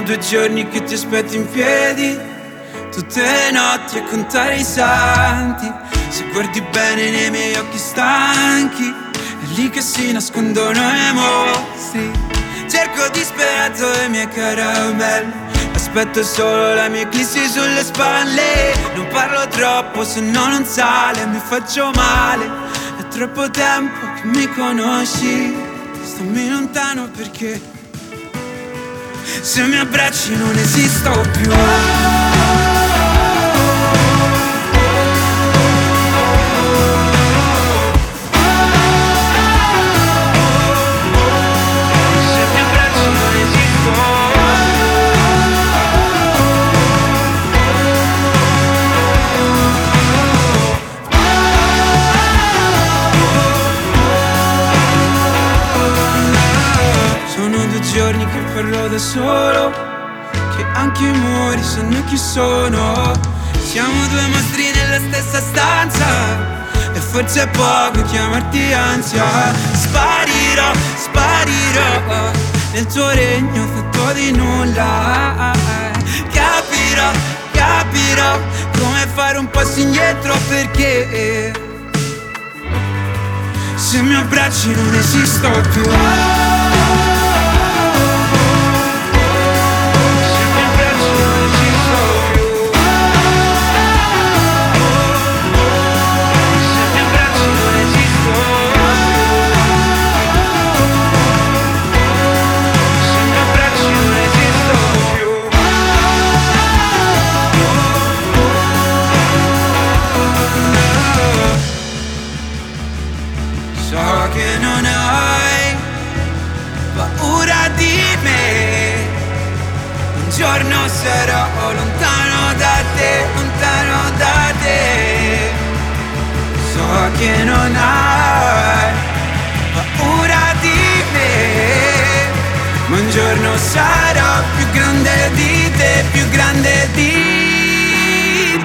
2 giorni che ti aspetto in piedi, tutte le notti a contare i santi. Se guardi bene nei miei occhi stanchi, è lì che si nascondono i mostri. Cerco disperato le mie caramelle, aspetto solo la mia eclissi sulle spalle. Non parlo troppo se no non sale, mi faccio male. È troppo tempo che mi conosci, stammi lontano perché se mi abbracci non esisto più. Giorni che parlo da solo, che anche i muri sanno chi sono. Siamo 2 mostri nella stessa stanza e forse è poco chiamarti ansia. Sparirò, sparirò nel tuo regno fatto di nulla. Capirò, capirò come fare un passo indietro perché se mi abbracci non esisto più. Un giorno sarò lontano da te, lontano da te. So che non hai paura di me, ma un giorno sarò più grande di te, più grande di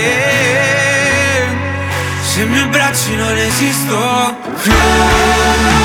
te. Se mi abbracci non esisto più.